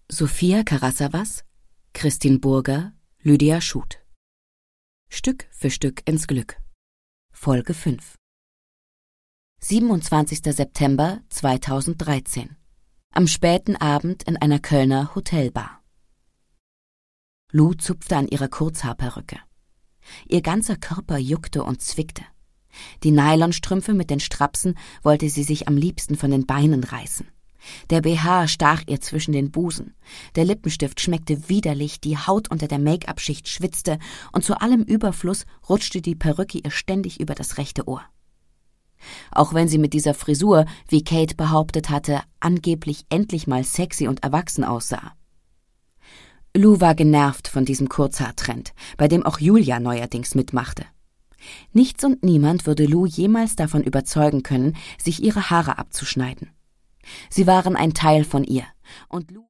Sophia Karasavas, Christin Burger, Lydia Schut. Stück für Stück ins Glück. Folge 5. 27. September 2013. Am späten Abend in einer Kölner Hotelbar. Lou zupfte an ihrer Kurzhaarperücke. Ihr ganzer Körper juckte und zwickte. Die Nylonstrümpfe mit den Strapsen wollte sie sich am liebsten von den Beinen reißen. Der BH stach ihr zwischen den Busen, der Lippenstift schmeckte widerlich, die Haut unter der Make-up-Schicht schwitzte und zu allem Überfluss rutschte die Perücke ihr ständig über das rechte Ohr. Auch wenn sie mit dieser Frisur, wie Kate behauptet hatte, angeblich endlich mal sexy und erwachsen aussah. Lou war genervt von diesem Kurzhaartrend, bei dem auch Julia neuerdings mitmachte. Nichts und niemand würde Lou jemals davon überzeugen können, sich ihre Haare abzuschneiden. Sie waren ein Teil von ihr, und Lou